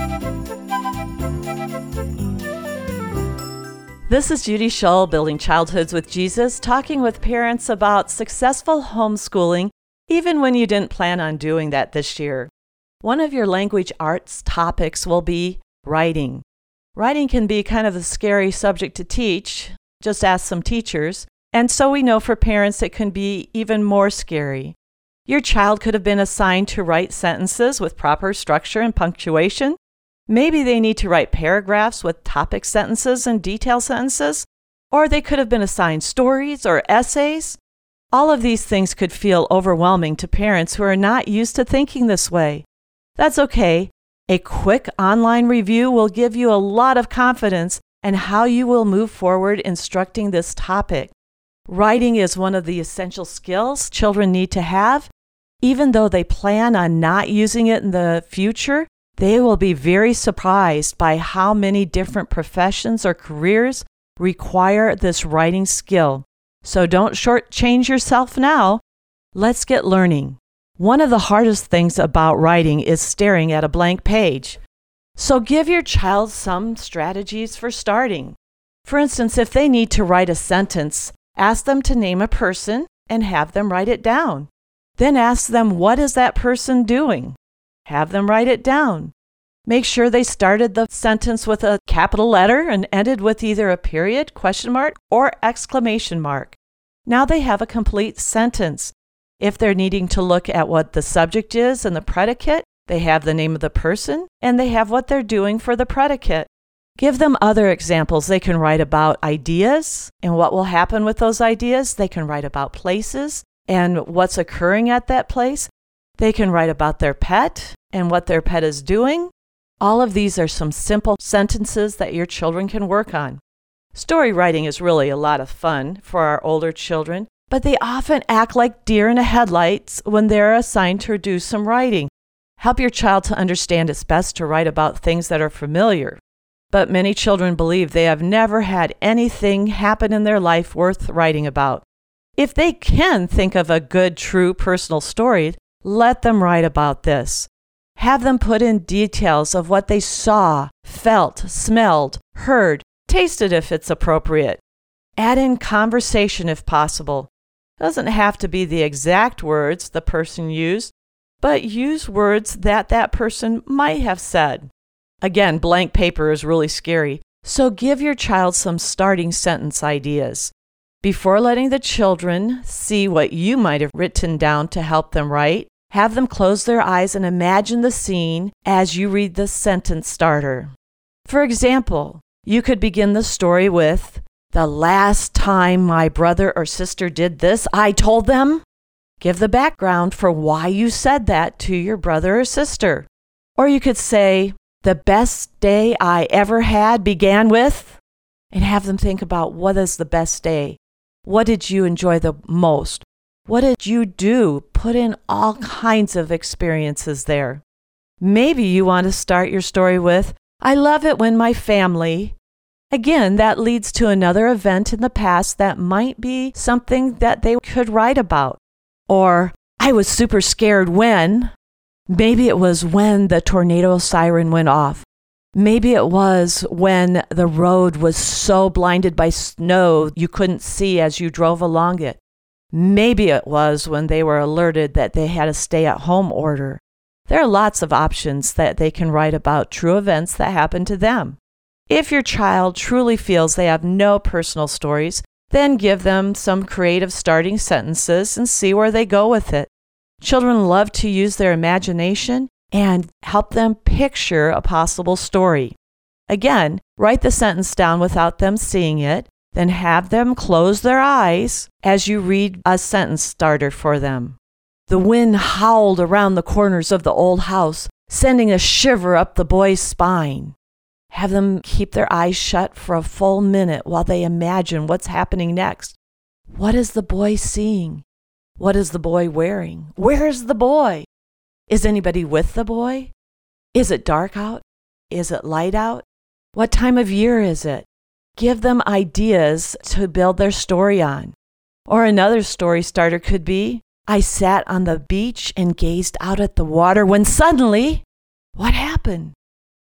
This is Judy Shull, Building Childhoods with Jesus, talking with parents about successful homeschooling, even when you didn't plan on doing that this year. One of your language arts topics will be writing. Writing can be kind of a scary subject to teach, just ask some teachers, and so we know for parents it can be even more scary. Your child could have been assigned to write sentences with proper structure and punctuation. Maybe they need to write paragraphs with topic sentences and detail sentences, or they could have been assigned stories or essays. All of these things could feel overwhelming to parents who are not used to thinking this way. That's okay. A quick online review will give you a lot of confidence in how you will move forward instructing this topic. Writing is one of the essential skills children need to have. Even though they plan on not using it in the future, they will be very surprised by how many different professions or careers require this writing skill. So don't shortchange yourself now. Let's get learning. One of the hardest things about writing is staring at a blank page. So give your child some strategies for starting. For instance, if they need to write a sentence, ask them to name a person and have them write it down. Then ask them, what is that person doing? Have them write it down. Make sure they started the sentence with a capital letter and ended with either a period, question mark, or exclamation mark. Now they have a complete sentence. If they're needing to look at what the subject is and the predicate, they have the name of the person and they have what they're doing for the predicate. Give them other examples. They can write about ideas and what will happen with those ideas. They can write about places and what's occurring at that place. They can write about their pet and what their pet is doing. All of these are some simple sentences that your children can work on. Story writing is really a lot of fun for our older children, but they often act like deer in the headlights when they're assigned to do some writing. Help your child to understand it's best to write about things that are familiar. But many children believe they have never had anything happen in their life worth writing about. If they can think of a good, true personal story, let them write about this. Have them put in details of what they saw, felt, smelled, heard, tasted if it's appropriate. Add in conversation if possible. It doesn't have to be the exact words the person used, but use words that that person might have said. Again, blank paper is really scary, so give your child some starting sentence ideas. Before letting the children see what you might have written down to help them write, have them close their eyes and imagine the scene as you read the sentence starter. For example, you could begin the story with, "The last time my brother or sister did this, I told them." Give the background for why you said that to your brother or sister. Or you could say, "The best day I ever had began with," and have them think about what is the best day. What did you enjoy the most? What did you do? Put in all kinds of experiences there. Maybe you want to start your story with, "I love it when my family." Again, that leads to another event in the past that might be something that they could write about. Or, "I was super scared when." Maybe it was when the tornado siren went off. Maybe it was when the road was so blinded by snow you couldn't see as you drove along it. Maybe it was when they were alerted that they had a stay-at-home order. There are lots of options that they can write about true events that happened to them. If your child truly feels they have no personal stories, then give them some creative starting sentences and see where they go with it. Children love to use their imagination and help them picture a possible story. Again, write the sentence down without them seeing it, then have them close their eyes as you read a sentence starter for them. "The wind howled around the corners of the old house, sending a shiver up the boy's spine." Have them keep their eyes shut for a full minute while they imagine what's happening next. What is the boy seeing? What is the boy wearing? Where is the boy? Is anybody with the boy? Is it dark out? Is it light out? What time of year is it? Give them ideas to build their story on. Or another story starter could be, "I sat on the beach and gazed out at the water when suddenly," what happened?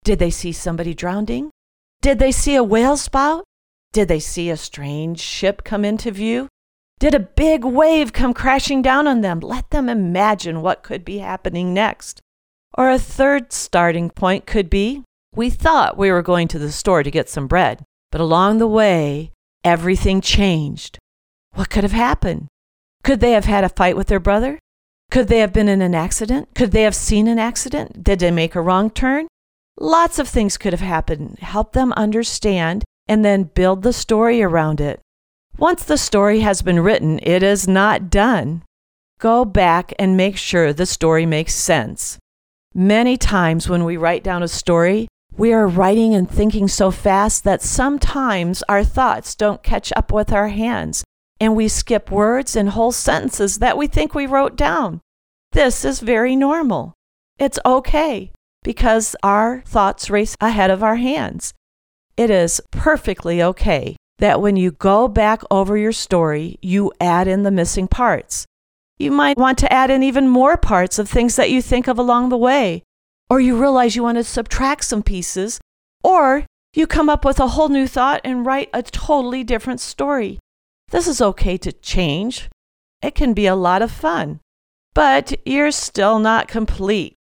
Did they see somebody drowning? Did they see a whale spout? Did they see a strange ship come into view? Did a big wave come crashing down on them? Let them imagine what could be happening next. Or a third starting point could be, we thought we were going to the store to get some bread, but along the way, everything changed. What could have happened? Could they have had a fight with their brother? Could they have been in an accident? Could they have seen an accident? Did they make a wrong turn? Lots of things could have happened. Help them understand and then build the story around it. Once the story has been written, it is not done. Go back and make sure the story makes sense. Many times when we write down a story, we are writing and thinking so fast that sometimes our thoughts don't catch up with our hands, and we skip words and whole sentences that we think we wrote down. This is very normal. It's okay, because our thoughts race ahead of our hands. It is perfectly okay that when you go back over your story, you add in the missing parts. You might want to add in even more parts of things that you think of along the way, or you realize you want to subtract some pieces, or you come up with a whole new thought and write a totally different story. This is okay to change. It can be a lot of fun, but you're still not complete.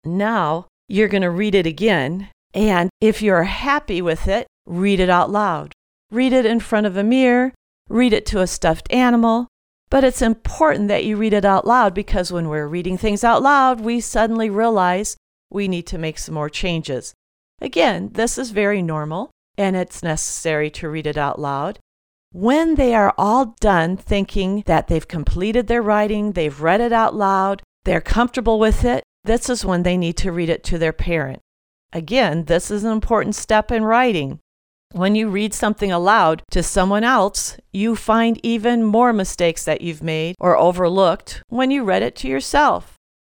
Now you're going to read it again, and if you're happy with it, read it out loud. Read it in front of a mirror, read it to a stuffed animal, but it's important that you read it out loud because when we're reading things out loud, we suddenly realize we need to make some more changes. Again, this is very normal, and it's necessary to read it out loud. When they are all done thinking that they've completed their writing, they've read it out loud, they're comfortable with it, this is when they need to read it to their parent. Again, this is an important step in writing. When you read something aloud to someone else, you find even more mistakes that you've made or overlooked when you read it to yourself.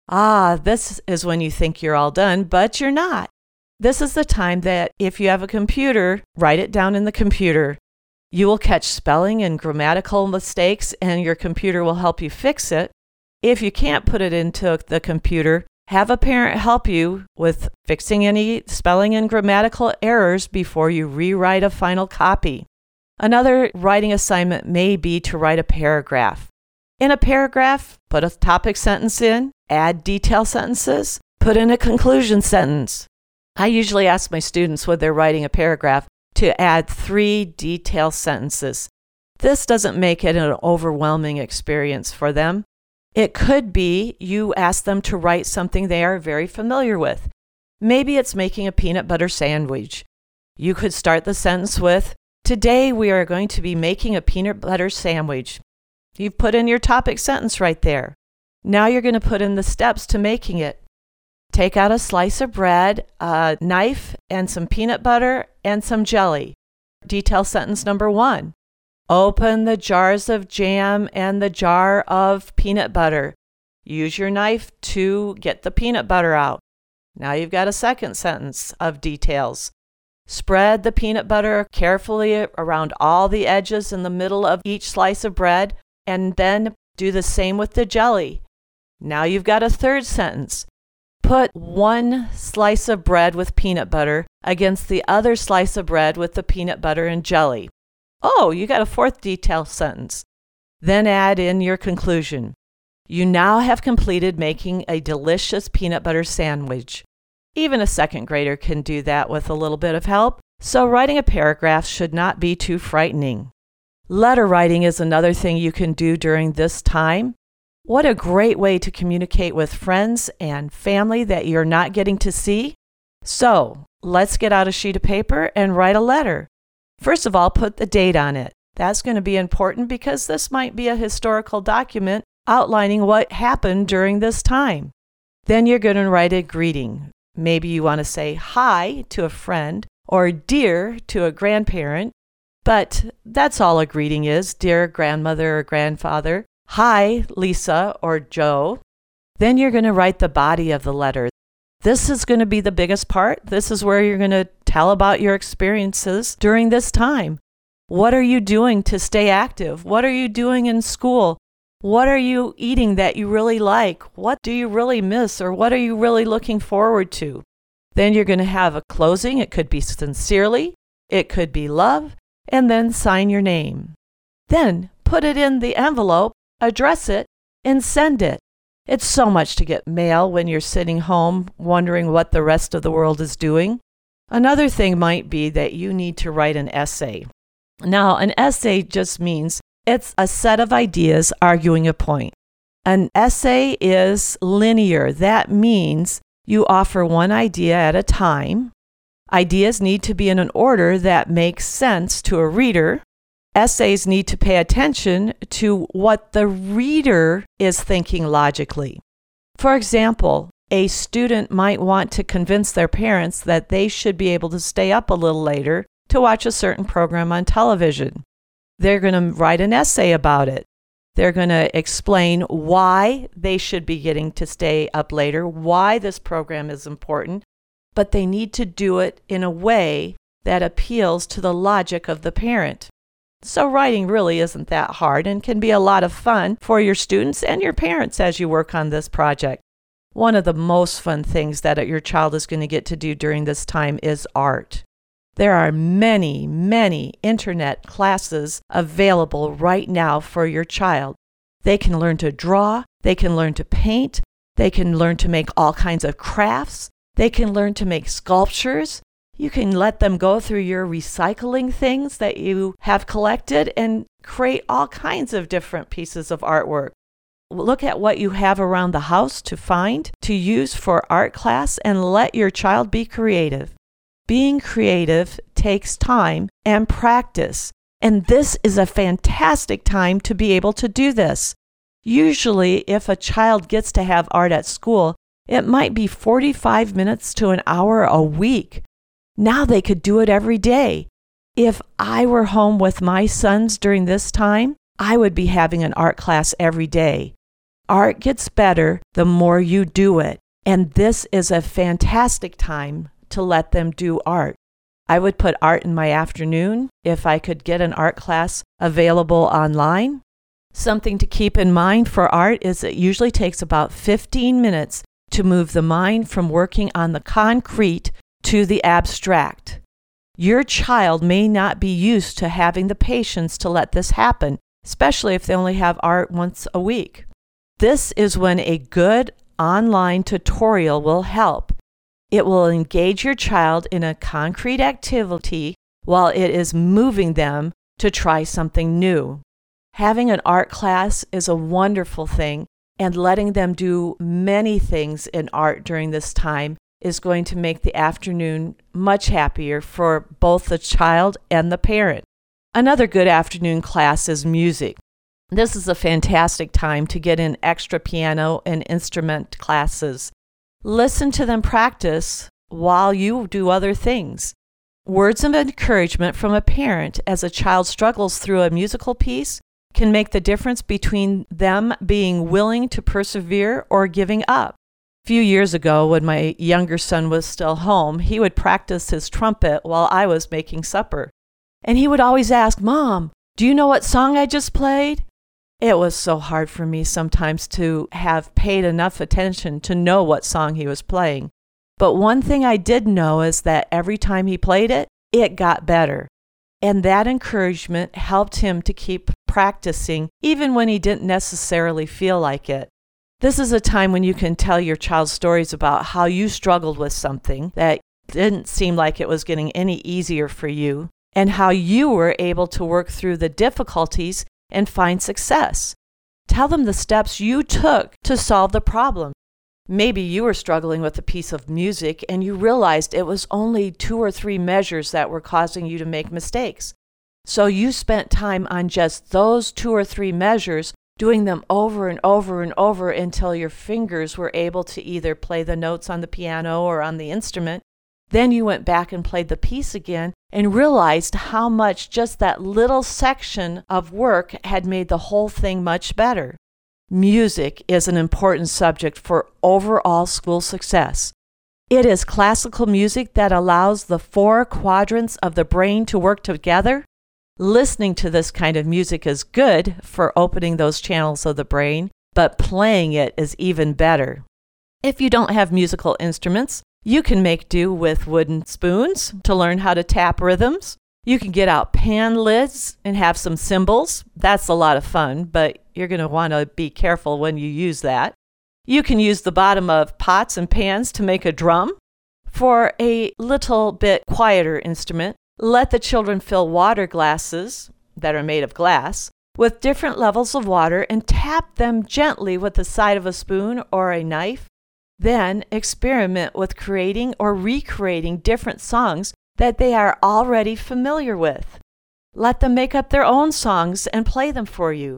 This is when you think you're all done, but you're not. This is the time that if you have a computer, write it down in the computer. You will catch spelling and grammatical mistakes, and your computer will help you fix it. If you can't put it into the computer, have a parent help you with fixing any spelling and grammatical errors before you rewrite a final copy. Another writing assignment may be to write a paragraph. In a paragraph, put a topic sentence in, add detail sentences, put in a conclusion sentence. I usually ask my students when they're writing a paragraph to add 3 detail sentences. This doesn't make it an overwhelming experience for them. It could be you ask them to write something they are very familiar with. Maybe it's making a peanut butter sandwich. You could start the sentence with, "Today we are going to be making a peanut butter sandwich." You've put in your topic sentence right there. Now you're going to put in the steps to making it. Take out a slice of bread, a knife, and some peanut butter and some jelly. Detail sentence number 1. Open the jars of jam and the jar of peanut butter. Use your knife to get the peanut butter out. Now you've got a second sentence of details. Spread the peanut butter carefully around all the edges in the middle of each slice of bread, and then do the same with the jelly. Now you've got a third sentence. Put one slice of bread with peanut butter against the other slice of bread with the peanut butter and jelly. You got a fourth detail sentence. Then add in your conclusion. You now have completed making a delicious peanut butter sandwich. Even a second grader can do that with a little bit of help, so writing a paragraph should not be too frightening. Letter writing is another thing you can do during this time. What a great way to communicate with friends and family that you're not getting to see. So, let's get out a sheet of paper and write a letter. First of all, put the date on it. That's going to be important because this might be a historical document outlining what happened during this time. Then you're going to write a greeting. Maybe you want to say hi to a friend or dear to a grandparent, but that's all a greeting is, dear grandmother or grandfather. Hi, Lisa or Joe. Then you're going to write the body of the letter. This is going to be the biggest part. This is where you're going to tell about your experiences during this time. What are you doing to stay active? What are you doing in school? What are you eating that you really like? What do you really miss, or what are you really looking forward to? Then you're going to have a closing. It could be sincerely, it could be love, and then sign your name. Then put it in the envelope, address it, and send it. It's so much to get mail when you're sitting home wondering what the rest of the world is doing. Another thing might be that you need to write an essay. Now, an essay just means it's a set of ideas arguing a point. An essay is linear. That means you offer one idea at a time. Ideas need to be in an order that makes sense to a reader. Essays need to pay attention to what the reader is thinking logically. For example, a student might want to convince their parents that they should be able to stay up a little later to watch a certain program on television. They're going to write an essay about it. They're going to explain why they should be getting to stay up later, why this program is important, but they need to do it in a way that appeals to the logic of the parent. So writing really isn't that hard and can be a lot of fun for your students and your parents as you work on this project. One of the most fun things that your child is going to get to do during this time is art. There are many, many internet classes available right now for your child. They can learn to draw, they can learn to paint, they can learn to make all kinds of crafts, they can learn to make sculptures. You can let them go through your recycling things that you have collected and create all kinds of different pieces of artwork. Look at what you have around the house to find, to use for art class, and let your child be creative. Being creative takes time and practice, and this is a fantastic time to be able to do this. Usually, if a child gets to have art at school, it might be 45 minutes to an hour a week. Now they could do it every day. If I were home with my sons during this time, I would be having an art class every day. Art gets better the more you do it, and this is a fantastic time to let them do art. I would put art in my afternoon if I could get an art class available online. Something to keep in mind for art is it usually takes about 15 minutes to move the mind from working on the concrete to the abstract. Your child may not be used to having the patience to let this happen, especially if they only have art once a week. This is when a good online tutorial will help. It will engage your child in a concrete activity while it is moving them to try something new. Having an art class is a wonderful thing, and letting them do many things in art during this time is going to make the afternoon much happier for both the child and the parent. Another good afternoon class is music. This is a fantastic time to get in extra piano and instrument classes. Listen to them practice while you do other things. Words of encouragement from a parent as a child struggles through a musical piece can make the difference between them being willing to persevere or giving up. A few years ago, when my younger son was still home, he would practice his trumpet while I was making supper. And he would always ask, "Mom, do you know what song I just played?" It was so hard for me sometimes to have paid enough attention to know what song he was playing. But one thing I did know is that every time he played it, it got better. And that encouragement helped him to keep practicing even when he didn't necessarily feel like it. This is a time when you can tell your child stories about how you struggled with something that didn't seem like it was getting any easier for you, and how you were able to work through the difficulties and find success. Tell them the steps you took to solve the problem. Maybe you were struggling with a piece of music and you realized it was only 2 or 3 measures that were causing you to make mistakes. So you spent time on just those 2 or 3 measures, doing them over and over and over until your fingers were able to either play the notes on the piano or on the instrument. Then you went back and played the piece again and realized how much just that little section of work had made the whole thing much better. Music is an important subject for overall school success. It is classical music that allows the 4 quadrants of the brain to work together. Listening to this kind of music is good for opening those channels of the brain, but playing it is even better. If you don't have musical instruments, You can make do with wooden spoons to learn how to tap rhythms. You can get out pan lids and have some cymbals. That's a lot of fun, but you're going to want to be careful when you use that. You can use the bottom of pots and pans to make a drum. For a little bit quieter instrument, let the children fill water glasses that are made of glass with different levels of water and tap them gently with the side of a spoon or a knife. Then experiment with creating or recreating different songs that they are already familiar with. Let them make up their own songs and play them for you.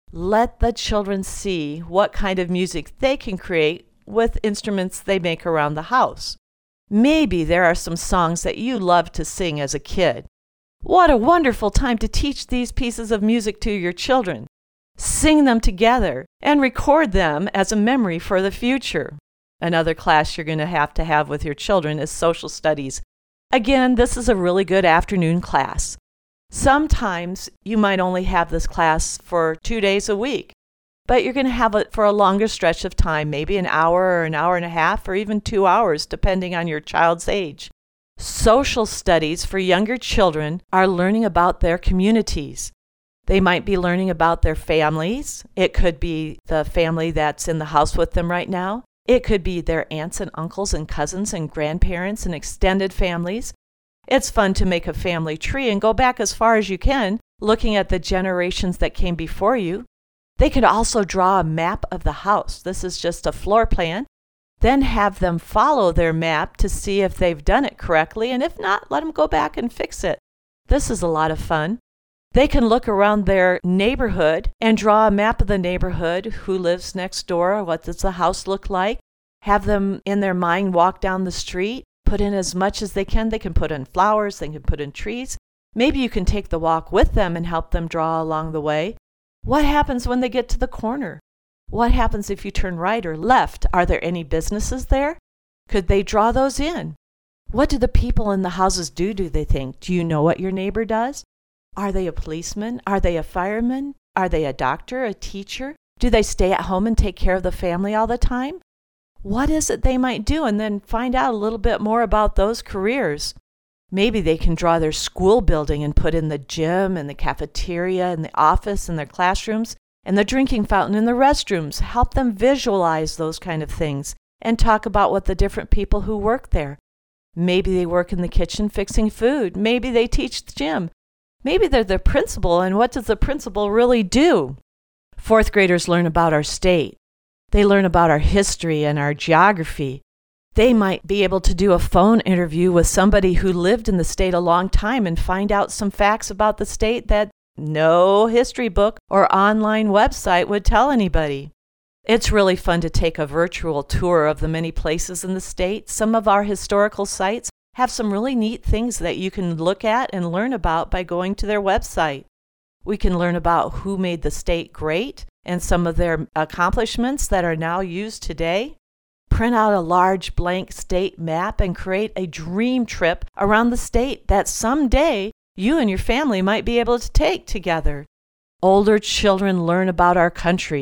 Let the children see what kind of music they can create with instruments they make around the house. Maybe there are some songs that you loved to sing as a kid. What a wonderful time to teach these pieces of music to your children. Sing them together and record them as a memory for the future. Another class you're going to have with your children is social studies. Again, this is a really good afternoon class. Sometimes you might only have this class for 2 days a week, but you're going to have it for a longer stretch of time, maybe an hour or an hour and a half or even 2 hours, depending on your child's age. Social studies for younger children are learning about their communities. They might be learning about their families. It could be the family that's in the house with them right now. It could be their aunts and uncles and cousins and grandparents and extended families. It's fun to make a family tree and go back as far as you can, looking at the generations that came before you. They could also draw a map of the house. This is just a floor plan. Then have them follow their map to see if they've done it correctly, and if not, let them go back and fix it. This is a lot of fun. They can look around their neighborhood and draw a map of the neighborhood, who lives next door, what does the house look like. Have them in their mind walk down the street, put in as much as they can. They can put in flowers, they can put in trees. Maybe you can take the walk with them and help them draw along the way. What happens when they get to the corner? What happens if you turn right or left? Are there any businesses there? Could they draw those in? What do the people in the houses do they think? Do you know what your neighbor does? Are they a policeman? Are they a fireman? Are they a doctor, a teacher? Do they stay at home and take care of the family all the time? What is it they might do? And then find out a little bit more about those careers. Maybe they can draw their school building and put in the gym and the cafeteria and the office and their classrooms and the drinking fountain and the restrooms. Help them visualize those kind of things and talk about what the different people who work there. Maybe they work in the kitchen fixing food. Maybe they teach the gym. Maybe they're the principal, and what does the principal really do? Fourth graders learn about our state. They learn about our history and our geography. They might be able to do a phone interview with somebody who lived in the state a long time and find out some facts about the state that no history book or online website would tell anybody. It's really fun to take a virtual tour of the many places in the state. Some of our historical sites have some really neat things that you can look at and learn about by going to their website. We can learn about who made the state great and some of their accomplishments that are now used today. Print out a large blank state map and create a dream trip around the state that someday you and your family might be able to take together. Older children learn about our country.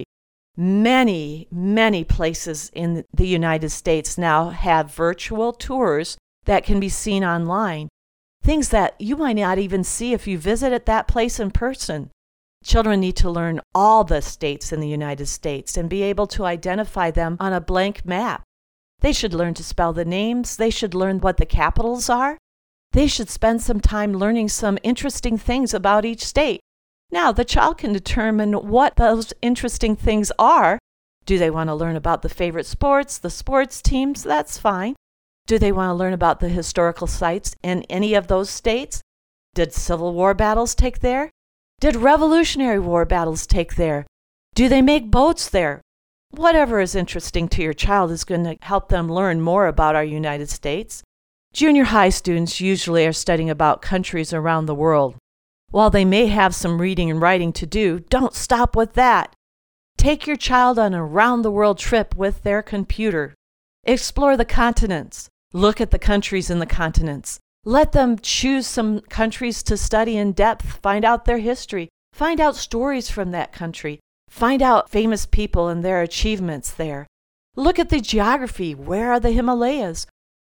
Many, many places in the United States now have virtual tours that can be seen online. Things that you might not even see if you visited that place in person. Children need to learn all the states in the United States and be able to identify them on a blank map. They should learn to spell the names. They should learn what the capitals are. They should spend some time learning some interesting things about each state. Now, the child can determine what those interesting things are. Do they want to learn about the favorite sports, the sports teams? That's fine. Do they want to learn about the historical sites in any of those states? Did Civil War battles take there? Did Revolutionary War battles take there? Do they make boats there? Whatever is interesting to your child is going to help them learn more about our United States. Junior high students usually are studying about countries around the world. While they may have some reading and writing to do, don't stop with that. Take your child on a round-the-world trip with their computer. Explore the continents. Look at the countries in the continents. Let them choose some countries to study in depth, find out their history, find out stories from that country, find out famous people and their achievements there. Look at the geography. Where are the Himalayas?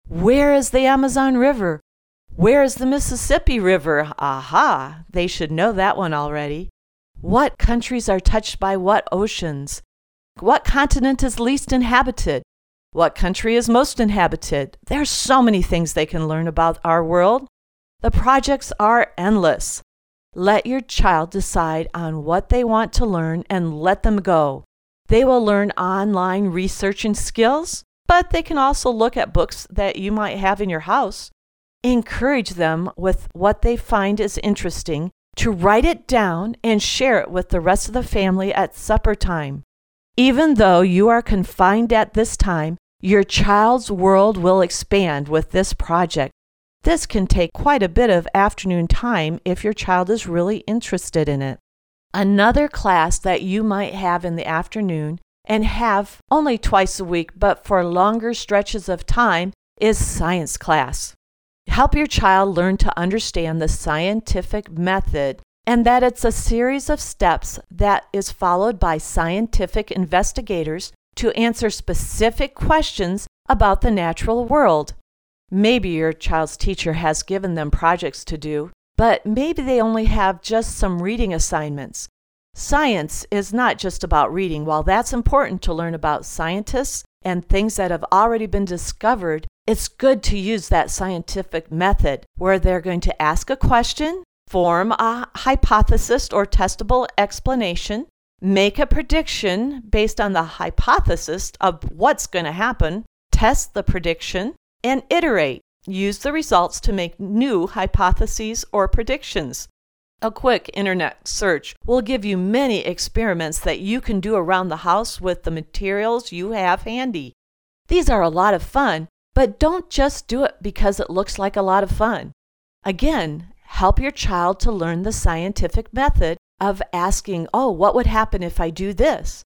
Where is the Amazon River? Where is the Mississippi River? Aha, they should know that one already. What countries are touched by what oceans? What continent is least inhabited? What country is most inhabited? There's so many things they can learn about our world. The projects are endless. Let your child decide on what they want to learn and let them go. They will learn online researching skills, but they can also look at books that you might have in your house. Encourage them with what they find is interesting to write it down and share it with the rest of the family at supper time. Even though you are confined at this time, your child's world will expand with this project. This can take quite a bit of afternoon time if your child is really interested in it. Another class that you might have in the afternoon and have only twice a week but for longer stretches of time is science class. Help your child learn to understand the scientific method and that it's a series of steps that is followed by scientific investigators to answer specific questions about the natural world. Maybe your child's teacher has given them projects to do, but maybe they only have just some reading assignments. Science is not just about reading. While that's important to learn about scientists and things that have already been discovered, it's good to use that scientific method where they're going to ask a question, form a hypothesis or testable explanation, make a prediction based on the hypothesis of what's going to happen, test the prediction, and iterate. Use the results to make new hypotheses or predictions. A quick internet search will give you many experiments that you can do around the house with the materials you have handy. These are a lot of fun, but don't just do it because it looks like a lot of fun. Again, help your child to learn the scientific method of asking, what would happen if I do this?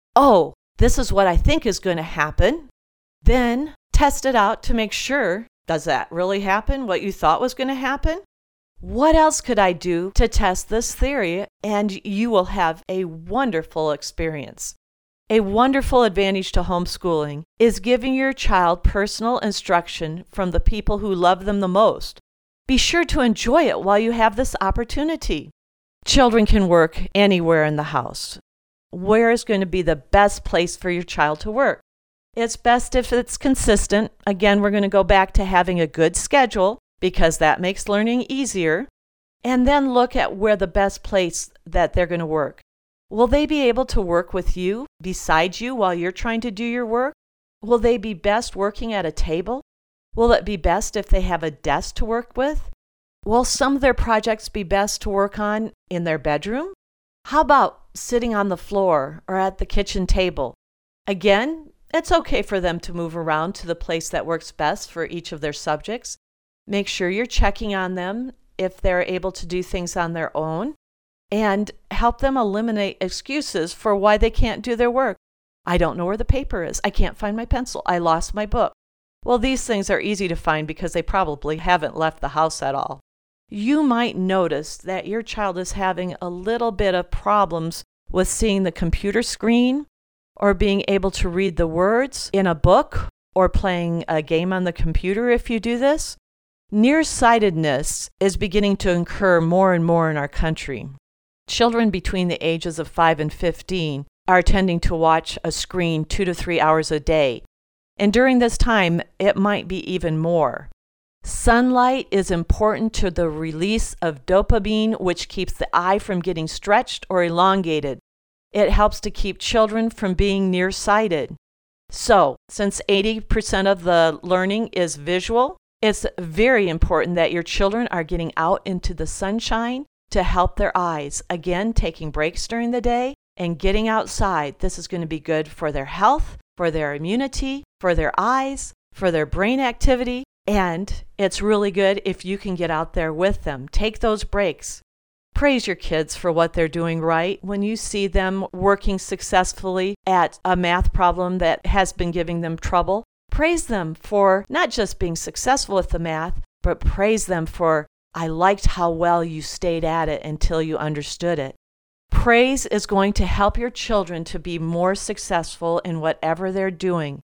This is what I think is going to happen. Then test it out to make sure, does that really happen, what you thought was going to happen? What else could I do to test this theory? And you will have a wonderful experience. A wonderful advantage to homeschooling is giving your child personal instruction from the people who love them the most. Be sure to enjoy it while you have this opportunity. Children can work anywhere in the house. Where is going to be the best place for your child to work? It's best if it's consistent. Again, we're going to go back to having a good schedule because that makes learning easier. And then look at where the best place that they're going to work. Will they be able to work with you, beside you, while you're trying to do your work? Will they be best working at a table? Will it be best if they have a desk to work with? Will some of their projects be best to work on in their bedroom? How about sitting on the floor or at the kitchen table? Again, it's okay for them to move around to the place that works best for each of their subjects. Make sure you're checking on them if they're able to do things on their own, and help them eliminate excuses for why they can't do their work. I don't know where the paper is. I can't find my pencil. I lost my book. Well, these things are easy to find because they probably haven't left the house at all. You might notice that your child is having a little bit of problems with seeing the computer screen or being able to read the words in a book or playing a game on the computer if you do this. Nearsightedness is beginning to occur more and more in our country. Children between the ages of 5 and 15 are tending to watch a screen 2 to 3 hours a day. And during this time, it might be even more. Sunlight is important to the release of dopamine, which keeps the eye from getting stretched or elongated. It helps to keep children from being nearsighted. So, since 80% of the learning is visual, it's very important that your children are getting out into the sunshine to help their eyes. Again, taking breaks during the day and getting outside. This is going to be good for their health, for their immunity, for their eyes, for their brain activity. And it's really good if you can get out there with them. Take those breaks. Praise your kids for what they're doing right. When you see them working successfully at a math problem that has been giving them trouble, praise them for not just being successful with the math, but praise them for, I liked how well you stayed at it until you understood it. Praise is going to help your children to be more successful in whatever they're doing.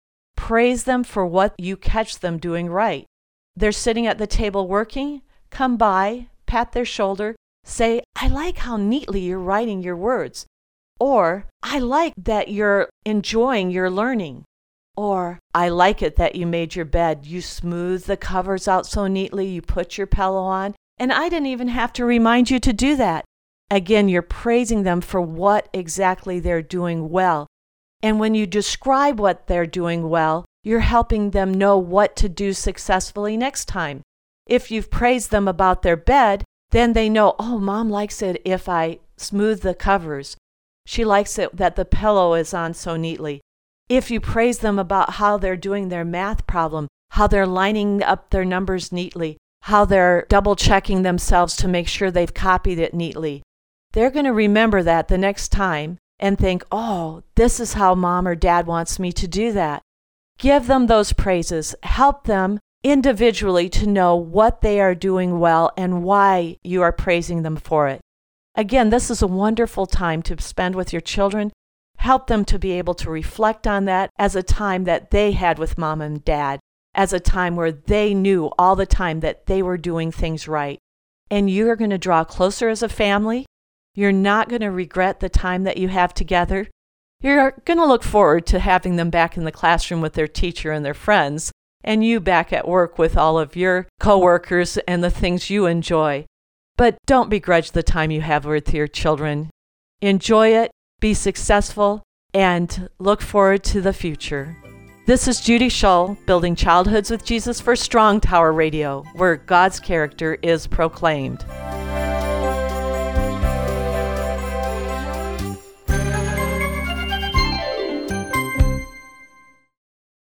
praise them for what you catch them doing right. They're sitting at the table working, come by, pat their shoulder, say, "I like how neatly you're writing your words." Or, "I like that you're enjoying your learning." Or, "I like it that you made your bed. You smoothed the covers out so neatly, you put your pillow on, and I didn't even have to remind you to do that." Again, you're praising them for what exactly they're doing well. And when you describe what they're doing well, you're helping them know what to do successfully next time. If you've praised them about their bed, then they know, "Oh, Mom likes it if I smooth the covers. She likes it that the pillow is on so neatly." If you praise them about how they're doing their math problem, how they're lining up their numbers neatly, how they're double-checking themselves to make sure they've copied it neatly, they're going to remember that the next time and think, "Oh, this is how Mom or Dad wants me to do that." Give them those praises. Help them individually to know what they are doing well and why you are praising them for it. Again, this is a wonderful time to spend with your children. Help them to be able to reflect on that as a time that they had with Mom and Dad, as a time where they knew all the time that they were doing things right. And you're going to draw closer as a family. You're not going to regret the time that you have together. You're going to look forward to having them back in the classroom with their teacher and their friends, and you back at work with all of your coworkers and the things you enjoy. But don't begrudge the time you have with your children. Enjoy it, be successful, and look forward to the future. This is Judy Shull, Building Childhoods with Jesus for Strong Tower Radio, where God's character is proclaimed.